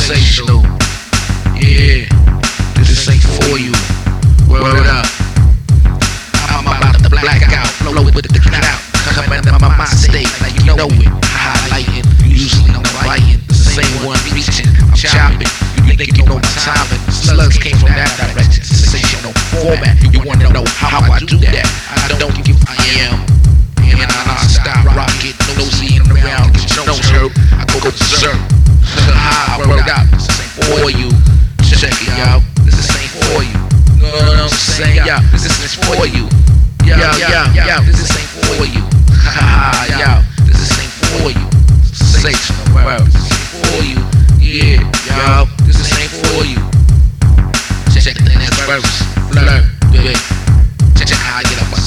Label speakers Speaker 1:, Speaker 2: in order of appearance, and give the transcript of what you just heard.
Speaker 1: sensational. Yeah, this ain't for you. Word up. I'm about to black out, flow with the clout. Coming in my mind state like you know it. Highlighting, usually I'm writing. The same one reaching, I'm chopping. You think you know my timing. Slugs came from that direction. Sensational format. You wanna know how I do that? I don't give I am. And I stop rocking, nosy and around, get your nose hurt. I go berserk. High, word up. This ain't for you. Check it out. This ain't for you. Know what I'm saying? Yeah, this is for you. Yo, this ain't for you. Ha, yo, this ain't for you. Sensational world, this ain't for you. Yeah, yo, this ain't for you. Check the next verse. Flirt, yeah. Check how I get up.